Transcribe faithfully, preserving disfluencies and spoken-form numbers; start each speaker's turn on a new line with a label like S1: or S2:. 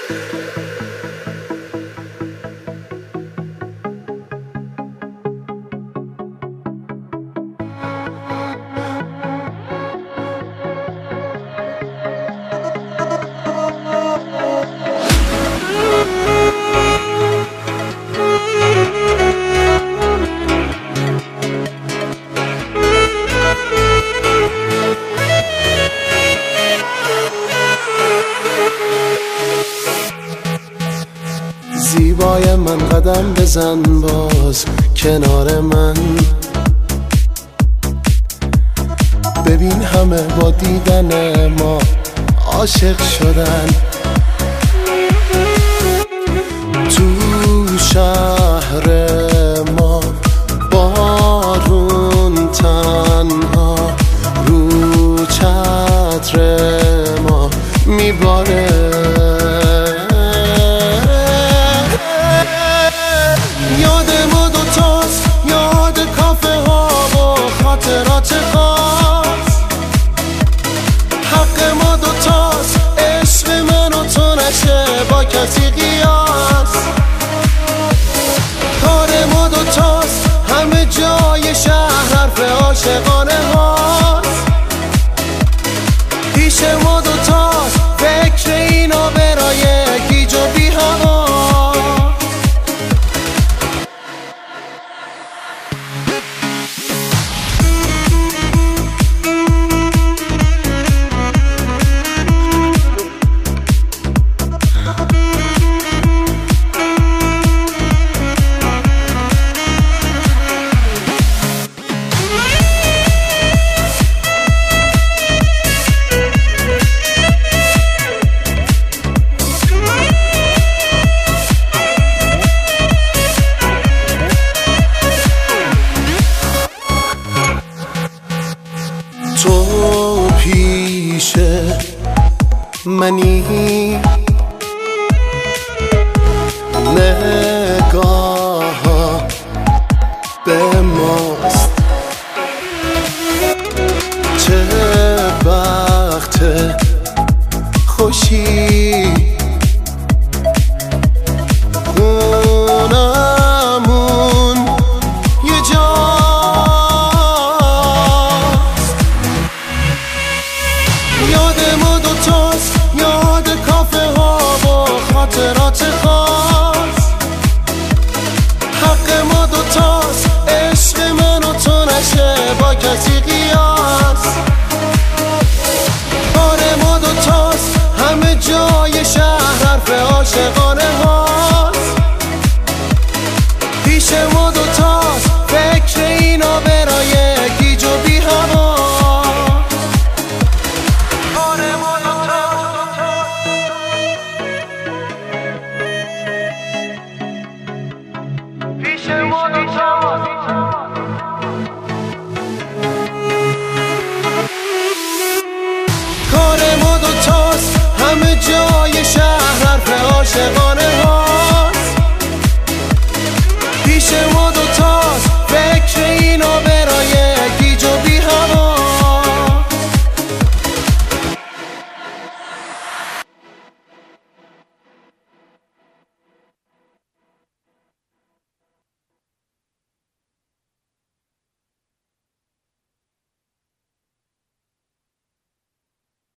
S1: زیبای من قدم بزن باز کنار من، ببین همه با دیدن ما عاشق شدن. تو شهر ما بارون تنها رو چتر ما میباره. یاد ما دوتاست، یاد کافه ها و خاطرات خاص. حق ما دوتاست، عشق من و تو نشه با کسی قیاس. کار ما دوتاست، همه جای شهر حرف عاشقانه هاست. پیش ما دوتاست، فکر اینا برای گیج و بی هوا. تو پیش منی، نگاه ها به ماست. چه وقت خوشی